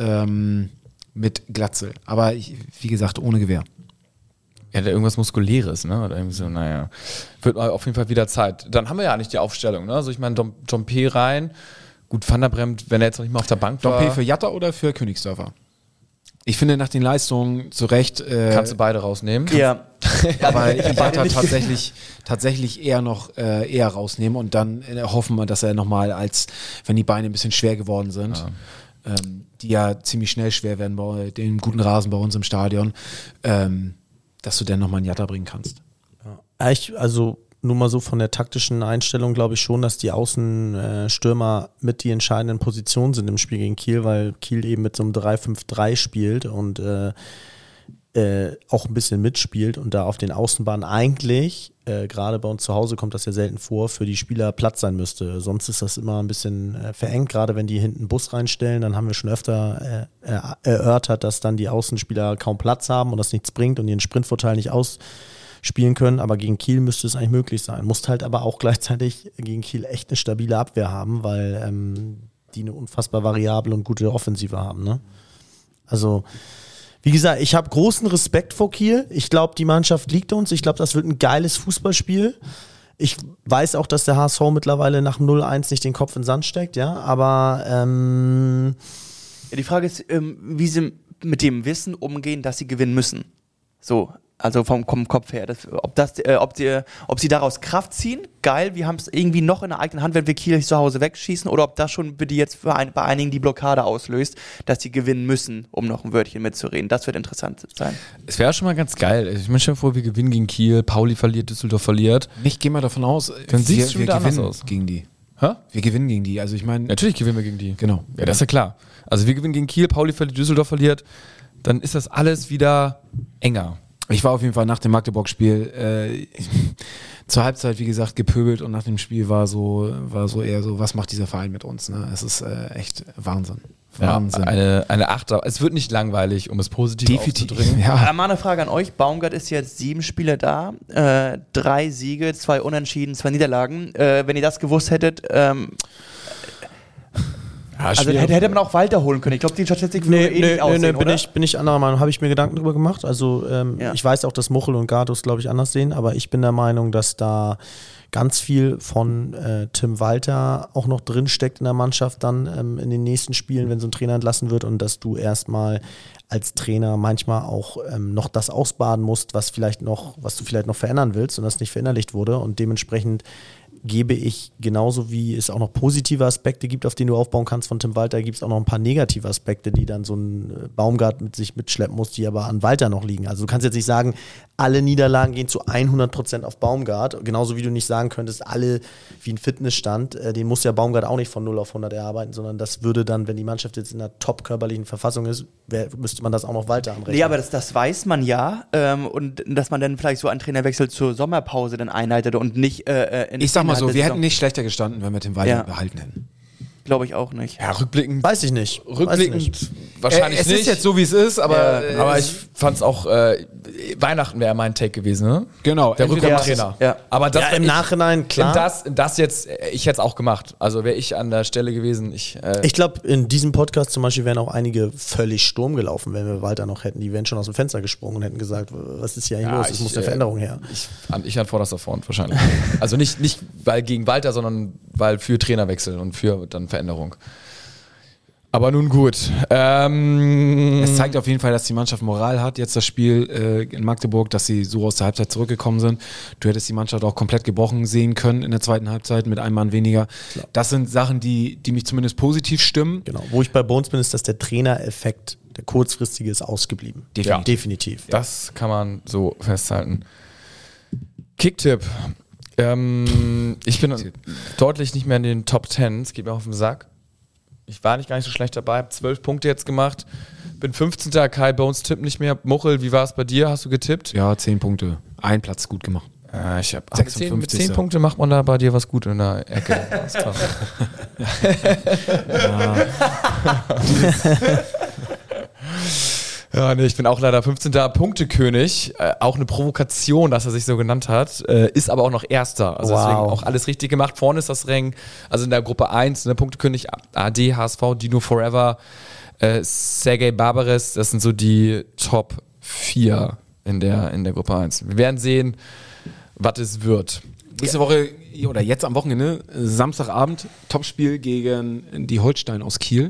mit Glatzel. Aber wie gesagt, ohne Gewehr. Ja, irgendwas Muskuläres, ne? Oder irgendwie so, naja. Wird auf jeden Fall wieder Zeit. Dann haben wir ja eigentlich die Aufstellung, ne? Also ich meine, Dompe rein. Gut, Van der Bremt, wenn er jetzt noch nicht mal auf der Bank war. Dompe für Jatta oder für Königsdörfer? Ich finde, nach den Leistungen zu Recht. Kannst du beide rausnehmen? Ja. Aber Jatta tatsächlich eher rausnehmen und dann hoffen wir, dass er nochmal wenn die Beine ein bisschen schwer geworden sind, die ja ziemlich schnell schwer werden bei dem guten Rasen bei uns im Stadion, dass du dann nochmal einen Jatta bringen kannst. Ja, also nur mal so von der taktischen Einstellung glaube ich schon, dass die Außenstürmer mit die entscheidenden Positionen sind im Spiel gegen Kiel, weil Kiel eben mit so einem 3-5-3 spielt und auch ein bisschen mitspielt und da auf den Außenbahnen eigentlich, gerade bei uns zu Hause kommt das ja selten vor, für die Spieler Platz sein müsste. Sonst ist das immer ein bisschen verengt, gerade wenn die hinten einen Bus reinstellen, dann haben wir schon öfter erörtert, dass dann die Außenspieler kaum Platz haben und das nichts bringt und ihren Sprintvorteil nicht ausspielen können, aber gegen Kiel müsste es eigentlich möglich sein. Musst halt aber auch gleichzeitig gegen Kiel echt eine stabile Abwehr haben, weil die eine unfassbar variable und gute Offensive haben. Ne? Also wie gesagt, ich habe großen Respekt vor Kiel. Ich glaube, die Mannschaft liegt uns. Ich glaube, das wird ein geiles Fußballspiel. Ich weiß auch, dass der HSV mittlerweile nach dem 0-1 nicht den Kopf in den Sand steckt, ja, aber die Frage ist, wie sie mit dem Wissen umgehen, dass sie gewinnen müssen. So, also vom Kopf her. Ob sie daraus Kraft ziehen, geil, wir haben es irgendwie noch in der eigenen Hand, wenn wir Kiel zu Hause wegschießen, oder ob das schon bei jetzt bei einigen die Blockade auslöst, dass sie gewinnen müssen, um noch ein Wörtchen mitzureden. Das wird interessant sein. Es wäre schon mal ganz geil. Ich meine schon vor, wir gewinnen gegen Kiel, Pauli verliert, Düsseldorf verliert. Ich gehe mal davon aus, wir gewinnen aus gegen die. Wir gewinnen gegen die. Also ich meine, natürlich gewinnen wir gegen die. Genau. Ja, das ist ja klar. Also wir gewinnen gegen Kiel, Pauli verliert, Düsseldorf verliert, dann ist das alles wieder enger. Ich war auf jeden Fall nach dem Magdeburg-Spiel zur Halbzeit, wie gesagt, gepöbelt und nach dem Spiel war so eher so, was macht dieser Verein mit uns? Ne? Es ist echt Wahnsinn. Wahnsinn. Ja, eine Achter. Es wird nicht langweilig, um es positiv auszudrücken. Ja. Mal eine Frage an euch. Baumgart ist jetzt 7 Spiele da, 3 Siege, 2 Unentschieden, 2 Niederlagen. Wenn ihr das gewusst hättet, Ja, Also hätte man auch Walter holen können. Ich glaube, die Statistik würde ähnlich aussehen, oder? Bin ich anderer Meinung. Habe ich mir Gedanken drüber gemacht. Also ich weiß auch, dass Muchel und Gatos, glaube ich, anders sehen, aber ich bin der Meinung, dass da ganz viel von Tim Walter auch noch drin steckt in der Mannschaft dann in den nächsten Spielen, wenn so ein Trainer entlassen wird und dass du erstmal als Trainer manchmal auch noch das ausbaden musst, was du vielleicht noch verändern willst und das nicht verinnerlicht wurde und dementsprechend gebe ich, genauso wie es auch noch positive Aspekte gibt, auf denen du aufbauen kannst von Tim Walter, gibt es auch noch ein paar negative Aspekte, die dann so ein Baumgart mit sich mitschleppen muss, die aber an Walter noch liegen. Also du kannst jetzt nicht sagen, alle Niederlagen gehen zu 100% auf Baumgart, genauso wie du nicht sagen könntest, alle wie ein Fitnessstand, den muss ja Baumgart auch nicht von 0 auf 100 erarbeiten, sondern das würde dann, wenn die Mannschaft jetzt in einer top-körperlichen Verfassung ist, müsste man das auch noch Walter anrechnen. Nee, aber das weiß man ja und dass man dann vielleicht so einen Trainerwechsel zur Sommerpause dann einleitet und nicht ich sag mal so, wir hätten nicht schlechter gestanden, wenn wir den Walter behalten hätten. Glaube ich auch nicht. Ja, rückblickend. Weiß ich nicht. Rückblickend wahrscheinlich es nicht. Es ist jetzt so, wie es ist, aber... aber ich fand's auch, Weihnachten wäre mein Take gewesen, ne? Genau. Der Rückraumtrainer. Ja. Aber das im Nachhinein, klar. Das jetzt, ich hätte es auch gemacht. Also wäre ich an der Stelle gewesen. Ich glaube, in diesem Podcast zum Beispiel wären auch einige völlig Sturm gelaufen, wenn wir Walter noch hätten. Die wären schon aus dem Fenster gesprungen und hätten gesagt, was ist hier eigentlich los? Es muss eine Veränderung her. Ich an vorderster Front wahrscheinlich. Also nicht weil gegen Walter, sondern weil für Trainerwechsel und für dann Veränderung. Aber nun gut. Es zeigt auf jeden Fall, dass die Mannschaft Moral hat. Jetzt das Spiel in Magdeburg, dass sie so aus der Halbzeit zurückgekommen sind. Du hättest die Mannschaft auch komplett gebrochen sehen können in der zweiten Halbzeit mit einem Mann weniger. Klar. Das sind Sachen, die mich zumindest positiv stimmen. Genau. Wo ich bei Bones bin, ist, dass der Trainereffekt, der kurzfristige, ist ausgeblieben. Definitiv. Das kann man so festhalten. Kicktipp. Ich bin deutlich nicht mehr in den Top 10. Es geht mir auf den Sack. Ich war gar nicht so schlecht dabei, habe 12 Punkte jetzt gemacht, bin 15. Kai Bones tippt nicht mehr. Muchel, wie war es bei dir? Hast du getippt? Ja, 10 Punkte. Ein Platz gut gemacht. Ich habe 56. Mit 10 Punkte macht man da bei dir was gut in der Ecke. Ja, nee, ich bin auch leider 15. Punktekönig. Auch eine Provokation, dass er sich so genannt hat. Ist aber auch noch Erster. Also deswegen auch alles richtig gemacht. Vorne ist das Rang. Also in der Gruppe 1, ne, Punktekönig, AD, HSV, Dino Forever, Sergej Barbares. Das sind so die Top 4 in der Gruppe 1. Wir werden sehen, was es wird. Nächste Woche oder jetzt am Wochenende, Samstagabend, Topspiel gegen die Holstein aus Kiel.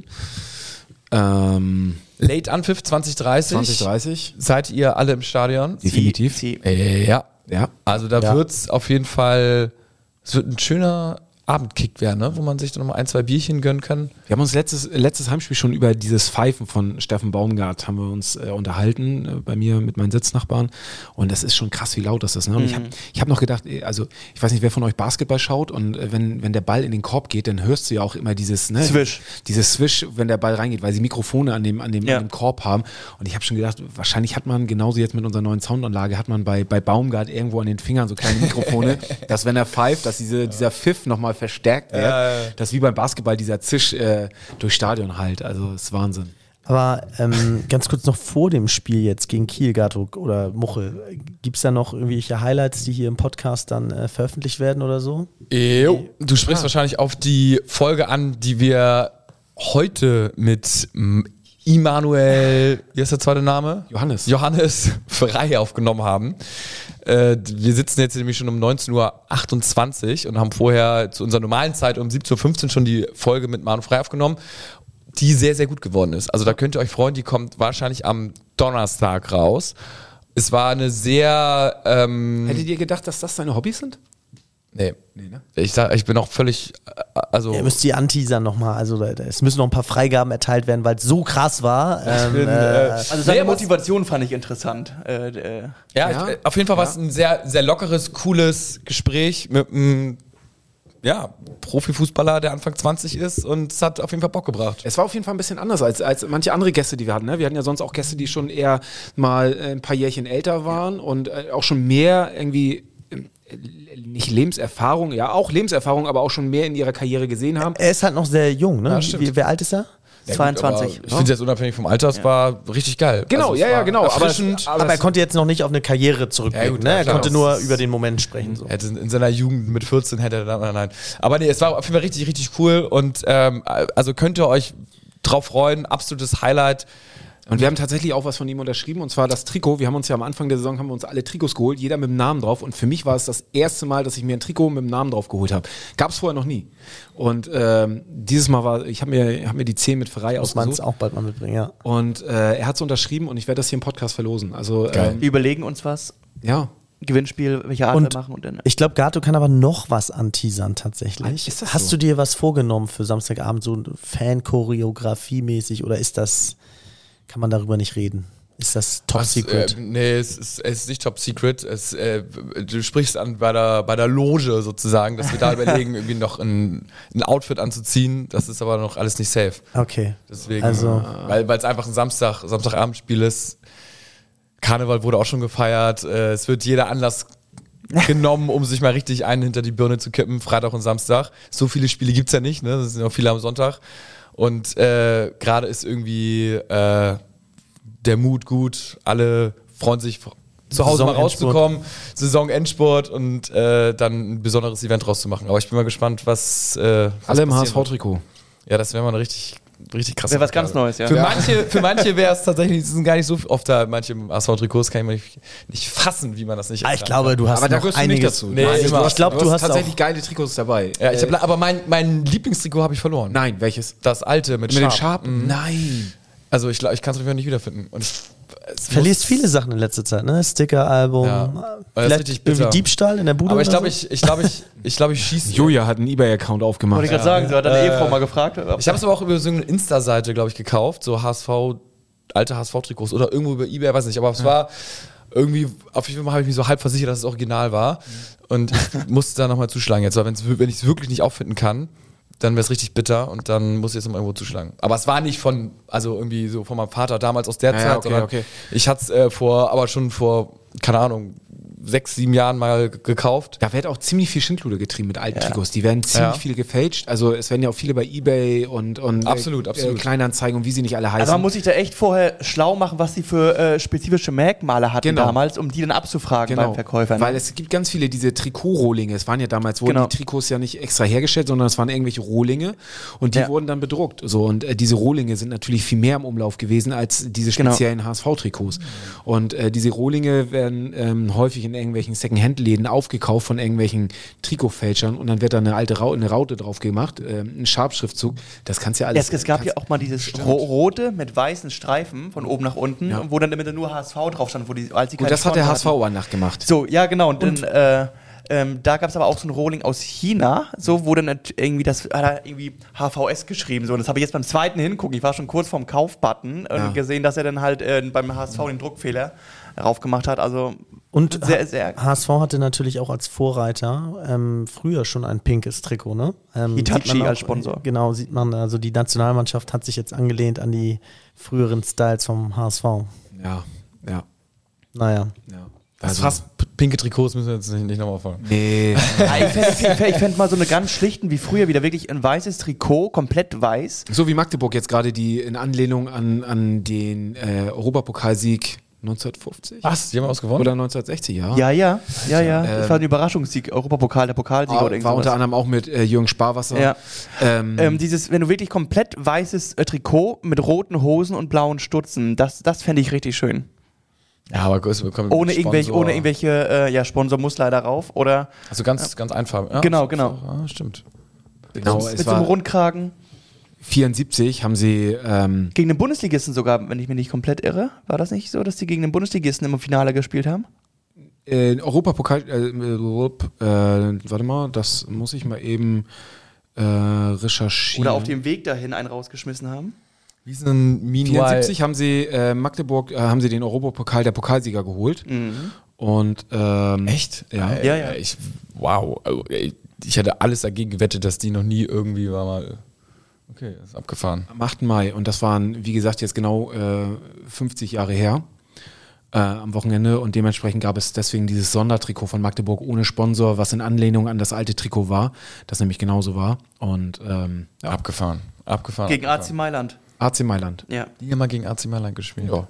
Late Anpfiff 2030. Seid ihr alle im Stadion? Definitiv. Ja. Also da wird's auf jeden Fall, es wird ein schöner Abendkick werden, ne? Wo man sich dann nochmal 1, 2 Bierchen gönnen kann. Wir haben uns letztes Heimspiel schon über dieses Pfeifen von Steffen Baumgart haben wir uns unterhalten, bei mir mit meinen Sitznachbarn, und das ist schon krass, wie laut das ist. Ne? Und ich hab noch gedacht, also ich weiß nicht, wer von euch Basketball schaut, und wenn der Ball in den Korb geht, dann hörst du ja auch immer dieses Swish, wenn der Ball reingeht, weil sie Mikrofone an dem Korb haben, und ich habe schon gedacht, wahrscheinlich hat man, genauso jetzt mit unserer neuen Soundanlage, hat man bei Baumgart irgendwo an den Fingern so kleine Mikrofone, dass wenn er pfeift, dass dieser Pfiff nochmal verstärkt wird, dass wie beim Basketball dieser Zisch durch Stadion halt, also ist Wahnsinn. Aber ganz kurz noch vor dem Spiel jetzt gegen Kiel, Gato oder Muchel, gibt es da noch irgendwelche Highlights, die hier im Podcast dann veröffentlicht werden oder so? Du sprichst wahrscheinlich auf die Folge an, die wir heute mit Immanuel, wie ist der zweite Name? Johannes Frei aufgenommen haben. Wir sitzen jetzt nämlich schon um 19.28 Uhr und haben vorher zu unserer normalen Zeit um 17.15 Uhr schon die Folge mit Manu Frei aufgenommen, die sehr, sehr gut geworden ist. Also da könnt ihr euch freuen, die kommt wahrscheinlich am Donnerstag raus. Es war eine sehr... Hättet ihr gedacht, dass das deine Hobbys sind? Nee, ne? Ich bin auch völlig, also... Ihr müsst die anteasern nochmal, also es müssen noch ein paar Freigaben erteilt werden, weil es so krass war. Also seine Motivation fand ich interessant. Auf jeden Fall war es ein sehr, sehr lockeres, cooles Gespräch mit einem Profifußballer, der Anfang 20 ist, und es hat auf jeden Fall Bock gebracht. Es war auf jeden Fall ein bisschen anders als manche andere Gäste, die wir hatten. Ne? Wir hatten ja sonst auch Gäste, die schon eher mal ein paar Jährchen älter waren und auch schon mehr irgendwie... nicht Lebenserfahrung, ja auch Lebenserfahrung, aber auch schon mehr in ihrer Karriere gesehen haben. Er ist halt noch sehr jung, ne? Ja, Wer alt ist er? 22. Ich finde jetzt unabhängig vom Alter, es war richtig geil. Genau, es ja, war genau. erfrischend. Aber er konnte jetzt noch nicht auf eine Karriere zurückblicken. Ja, gut, ne? Er klar. konnte nur über den Moment sprechen. So. Hätte in seiner Jugend mit 14 hätte er dann, nein. Aber nee, es war auf jeden Fall richtig, richtig cool und also könnt ihr euch drauf freuen, absolutes Highlight. Und wir haben tatsächlich auch was von ihm unterschrieben, und zwar das Trikot. Wir haben uns ja am Anfang der Saison alle Trikots geholt, jeder mit dem Namen drauf. Und für mich war es das erste Mal, dass ich mir ein Trikot mit dem Namen drauf geholt habe. Gab es vorher noch nie. Und dieses Mal ich habe mir die 10 mit Ferrari Muss man es ausgesucht. auch bald mal mitbringen, ja. Und er hat es unterschrieben und ich werde das hier im Podcast verlosen. Also Wir überlegen uns was. ja. Gewinnspiel, welche Art Und wir machen und dann. ich glaube, Gato kann aber noch was anteasern tatsächlich. Ist das Hast so? du dir was vorgenommen für Samstagabend, so Fan-Choreografie-mäßig, oder kann man darüber nicht reden? Ist das Top Secret? Nee, es ist nicht Top Secret. Du sprichst an bei der Loge sozusagen, dass wir da überlegen, irgendwie noch ein Outfit anzuziehen. Das ist aber noch alles nicht safe. Okay. Deswegen, Also- weil es einfach ein Samstagabendspiel ist. Karneval wurde auch schon gefeiert. Es wird jeder Anlass genommen, um sich mal richtig einen hinter die Birne zu kippen, Freitag und Samstag. So viele Spiele gibt's ja nicht, ne? Das sind auch viele am Sonntag. Und gerade ist irgendwie der Mut gut. Alle freuen sich, zu Hause mal rauszukommen. Saisonendspurt und dann ein besonderes Event rauszumachen. Aber ich bin mal gespannt, was Alle im passieren wird. HSV-Trikot. Ja, das wäre mal eine richtig krass. Wäre was ganz Neues, ja. Für manche wäre es tatsächlich, es sind gar nicht so oft da, manche HSV-Trikots kann ich mir nicht fassen, wie man das nicht Ich glaube, du hast Aber da noch gehst du nicht einiges dazu. Nee, Nein, immer. Ich glaube, du hast tatsächlich auch geile Trikots dabei. Ja, aber mein Lieblingstrikot habe ich verloren. Nein, welches? Das alte mit den Sharp. Sharpen? Nein. Also ich kann es auf jeden Fall nicht wiederfinden. Und verlierst viele Sachen in letzter Zeit, ne? Sticker-Album, Ja. Das ist vielleicht richtig bitter. irgendwie Diebstahl in der Bude. aber ich oder glaube, ich schieße. Julia hat einen eBay-Account aufgemacht. Wollte ich gerade sagen, so hat deine Ehefrau mal gefragt. Ich habe es aber auch über so eine Insta-Seite, glaube ich, gekauft, so alte HSV-Trikots oder irgendwo über eBay, weiß nicht, aber es war irgendwie, auf jeden Fall habe ich mich so halb versichert, dass es original war und ich musste da nochmal zuschlagen jetzt, weil wenn ich es wirklich nicht auffinden kann, dann wäre es richtig bitter und dann muss ich jetzt nochmal irgendwo zuschlagen. Aber es war nicht irgendwie so von meinem Vater damals aus der Zeit, okay, sondern okay. ich hatte es schon vor, keine Ahnung, 6, 7 Jahren mal gekauft. Da wird auch ziemlich viel Schindluder getrieben mit alten Trikots. Die werden ziemlich viel gefälscht. Also es werden ja auch viele bei eBay und Absolut. Kleinanzeigen und wie sie nicht alle heißen. Also man muss sich da echt vorher schlau machen, was sie für spezifische Merkmale hatten Genau. damals, um die dann abzufragen beim Verkäufer. Ne? Weil es gibt ganz viele diese Trikotrohlinge. Es waren ja damals, wurden Genau. die Trikots ja nicht extra hergestellt, sondern es waren irgendwelche Rohlinge und die wurden dann bedruckt. So, und diese Rohlinge sind natürlich viel mehr im Umlauf gewesen als diese speziellen HSV-Trikots. Und diese Rohlinge werden häufig in irgendwelchen Second-Hand-Läden aufgekauft von irgendwelchen Trikotfälschern und dann wird da eine Raute drauf gemacht, ein Sharp-Schriftzug. Das kannst du ja alles. Es gab ja auch mal dieses rote mit weißen Streifen von oben nach unten, wo dann immer nur HSV drauf stand, als die Gut, das hat der HSV aber nachgemacht. So, ja genau. Und dann da gab es aber auch so ein Rohling aus China, so wo dann irgendwie hat er irgendwie HVS geschrieben. So, und das habe ich jetzt beim zweiten hingucken. Ich war schon kurz vorm Kaufbutton und gesehen, dass er dann halt beim HSV den Druckfehler drauf gemacht hat. Also Und sehr, sehr. HSV hatte natürlich auch als Vorreiter früher schon ein pinkes Trikot, ne? Hitachi sieht man auch, als Sponsor. Genau, sieht man, also die Nationalmannschaft hat sich jetzt angelehnt an die früheren Styles vom HSV. Ja. Naja. Das fast pinke Trikots müssen wir jetzt nicht nochmal auffangen. Nee. Ich fände mal so eine ganz schlichten wie früher wieder wirklich ein weißes Trikot, komplett weiß. So wie Magdeburg jetzt gerade die in Anlehnung an den Europapokalsieg 1950? Was? Die haben ausgewonnen? Oder 1960, ja. Ja. Das war ein Überraschungssieg, Europapokal, der Pokalsieger oder War irgendwas. unter anderem auch mit Jürgen Sparwasser. Ja. Ähm, Wenn du wirklich komplett weißes Trikot mit roten Hosen und blauen Stutzen, das fände ich richtig schön. Ja, aber wir kommen Ohne mit Sponsor. irgendwelche, Sponsor muss leider rauf. Oder Also ganz einfach. Ja, Genau. Ja, stimmt. genau, mit es so einem war Rundkragen. 74 haben sie Gegen den Bundesligisten sogar, wenn ich mich nicht komplett irre. War das nicht so, dass die gegen den Bundesligisten im Finale gespielt haben? Europapokal, warte mal, das muss ich mal eben recherchieren. Oder auf dem Weg dahin einen rausgeschmissen haben? Wie ist denn Meanwhile? 74 haben sie Magdeburg, haben sie den Europapokal der Pokalsieger geholt. Und Echt? Ja. Ja. Wow. Also, ich hätte alles dagegen gewettet, dass die noch nie irgendwie mal. Okay, das ist abgefahren. Am 8. Mai. Und das waren, wie gesagt, jetzt genau 50 Jahre her am Wochenende. Und dementsprechend gab es deswegen dieses Sondertrikot von Magdeburg ohne Sponsor, was in Anlehnung an das alte Trikot war, das nämlich genauso war. Und Abgefahren. Gegen AC Mailand. AC Mailand. Ja. Die haben mal gegen AC Mailand gespielt. Ja.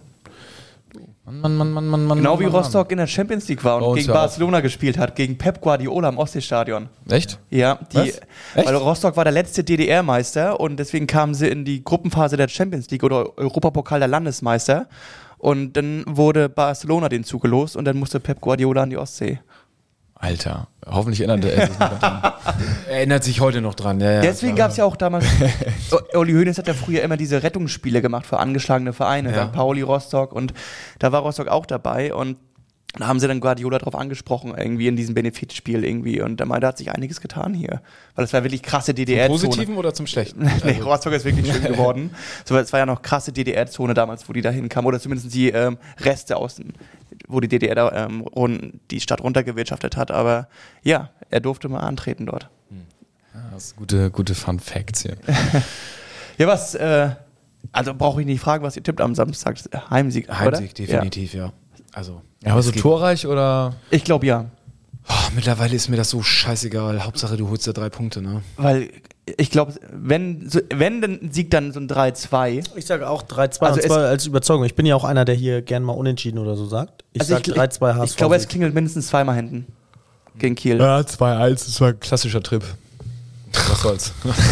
Mann. Genau wie Rostock in der Champions League war Oh, und gegen hör auf. Barcelona gespielt hat, gegen Pep Guardiola im Ostseestadion. Echt? Ja, Was? weil Rostock war der letzte DDR-Meister und deswegen kamen sie in die Gruppenphase der Champions League oder Europapokal der Landesmeister und dann wurde Barcelona den zugelost und dann musste Pep Guardiola an die Ostsee. Alter, hoffentlich erinnert er sich nicht daran. Erinnert sich heute noch dran. Ja, Deswegen gab es ja auch damals, Uli Hoeneß hat ja früher immer diese Rettungsspiele gemacht für angeschlagene Vereine, Ja. St. Pauli, Rostock und da war Rostock auch dabei und da haben sie dann Guardiola drauf angesprochen, irgendwie in diesem Benefitspiel irgendwie und er meinte, da hat sich einiges getan hier, weil es war wirklich krasse Zum DDR-Zone. Positiven oder zum Schlechten? Nee, Rostock ist wirklich schön geworden. So, es war ja noch krasse DDR-Zone damals, wo die da hinkamen. Oder zumindest die Reste wo die DDR da, die Stadt runtergewirtschaftet hat. Aber ja, er durfte mal antreten dort. Das ist gute Fun Facts hier. Ja, also brauche ich nicht fragen, was ihr tippt am Samstag. Heimsieg, oder? Heimsieg, definitiv, ja. Also, Ja, aber so es geht- torreich oder? Ich glaube ja. Oh, mittlerweile ist mir das so scheißegal. Hauptsache, du holst ja 3 Punkte, ne? Weil ich glaube, wenn dann Sieg dann so ein 3-2. Ich sage auch 3-2 Also und zwar als Überzeugung. Ich bin ja auch einer, der hier gern mal unentschieden oder so sagt. Ich Also sage 3-2 HSV. Ich glaube, es klingelt mindestens zweimal hinten gegen Kiel. Ja, 2-1, das war ein klassischer Trip. Was soll's.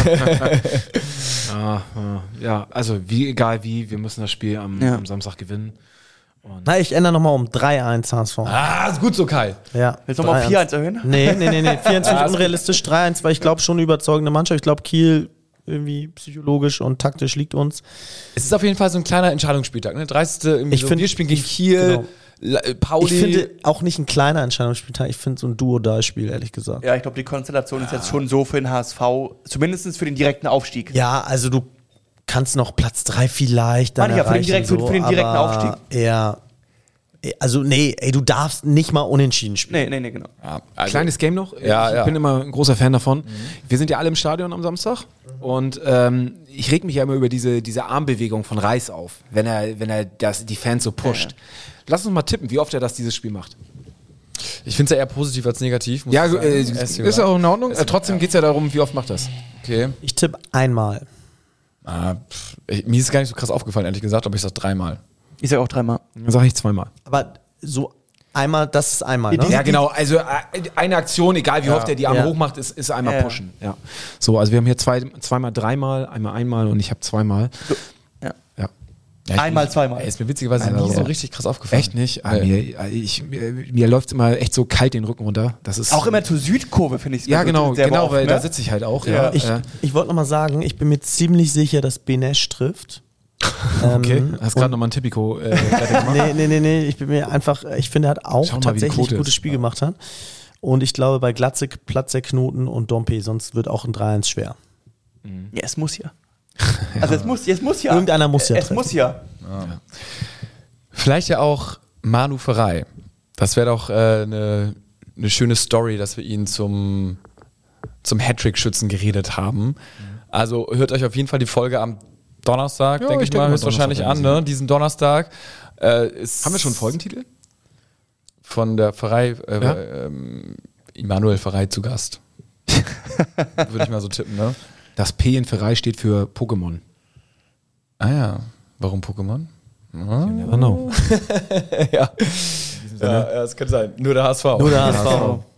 Ja, also egal wie, wir müssen das Spiel am Samstag gewinnen. Na, ich ändere nochmal um 3-1 HSV. Ist gut so, Kai. Ja, Willst du nochmal auf 4-1 erhöhen? Nee. 4-1 finde ich unrealistisch. 3-1, weil ich glaube schon eine überzeugende Mannschaft. Ich glaube, Kiel irgendwie psychologisch und taktisch liegt uns. Es ist auf jeden Fall so ein kleiner Entscheidungsspieltag. Ne? 30. Irgendwie Ich so, find- wir spielen gegen Kiel, Pauli. Ich finde auch nicht ein kleiner Entscheidungsspieltag. Ich finde so ein Duo-Da-Spiel, ehrlich gesagt. Ja, ich glaube, die Konstellation ist jetzt schon so für den HSV, zumindest für den direkten Aufstieg. Ja, also du kannst noch Platz 3 vielleicht dann Meine ich ja, für den erreichen. für den direkten aber Aufstieg. Ja. Also nee, ey, du darfst nicht mal unentschieden spielen. Nee, genau. Ja, also, Kleines Game noch. Ja, ich bin immer ein großer Fan davon. Wir sind ja alle im Stadion am Samstag und ich reg mich ja immer über diese Armbewegung von Reis auf, wenn er die Fans so pusht. Ja. Lass uns mal tippen, wie oft er dieses Spiel macht. ich finde es ja eher positiv als negativ. muss Ja, ich sagen. ist auch in Ordnung. Trotzdem geht es ja darum, wie oft macht das. Okay. Ich tippe einmal. Mir ist es gar nicht so krass aufgefallen, ehrlich gesagt, aber ich sag 3-mal. Ich sage auch 3-mal. Dann sage ich 2-mal. Aber so einmal, das ist einmal, ne? Ja, genau. Also eine Aktion, egal wie oft er die Arme Ja. hochmacht, ist einmal Ja. pushen. Ja. So, also wir haben hier zweimal 3-mal, einmal und ich habe 2-mal. Ja. Ja. Ja, Einmal, zweimal. Ist mir witzigerweise Einmal nie so so. richtig krass aufgefallen. Echt nicht? Nee. Mir läuft es immer echt so kalt den Rücken runter. Das ist Auch immer zur Südkurve, finde ich. Ja, genau, sehr oft, weil ne? da sitze ich halt auch. Ja. Ja. Ich wollte noch mal sagen, ich bin mir ziemlich sicher, dass Benesch trifft. Okay, hast gerade nochmal ein Tipico gemacht. Nee, ich bin mir einfach, ich finde, er hat auch Schau mal, wie die tatsächlich Quote ein gutes ist. Spiel gemacht hat. Und ich glaube, bei Glatze platzt der Knoten und Dompe, sonst wird auch ein 3-1 schwer. Ja, es muss ja. Also es muss ja. Irgendeiner muss ja Es treffen. muss ja. Vielleicht ja auch Manu Ferrei. Das wäre doch eine schöne Story, dass wir ihn zum Hattrick-Schützen geredet haben. Also hört euch auf jeden Fall die Folge am Donnerstag, Ja, denke ich ich denke mal, mal höchstwahrscheinlich an, Donnerstag ne? Diesen Donnerstag. Haben wir schon einen Folgentitel? Von der Ferrei, Ja? Immanuel Ferrei zu Gast. Würde ich mal so tippen, ne? Das P in Ferrei steht für Pokémon. Ah ja, warum Pokémon? Never know. Ja, das könnte sein. Nur der HSV. Nur der HSV.